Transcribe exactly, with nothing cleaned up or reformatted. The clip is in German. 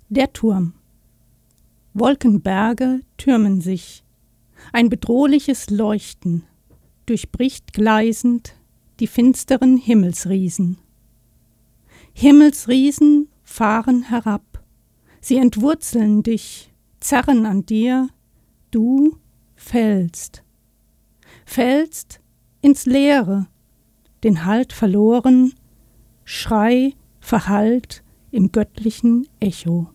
Der Turm. Wolkenberge türmen sich. Ein bedrohliches Leuchten durchbricht gleisend die finsteren Himmelsriesen. Himmelsriesen fahren herab. Sie entwurzeln dich, zerren an dir. Du fällst. Fällst ins Leere, den Halt verloren, Schrei verhallt im göttlichen Echo.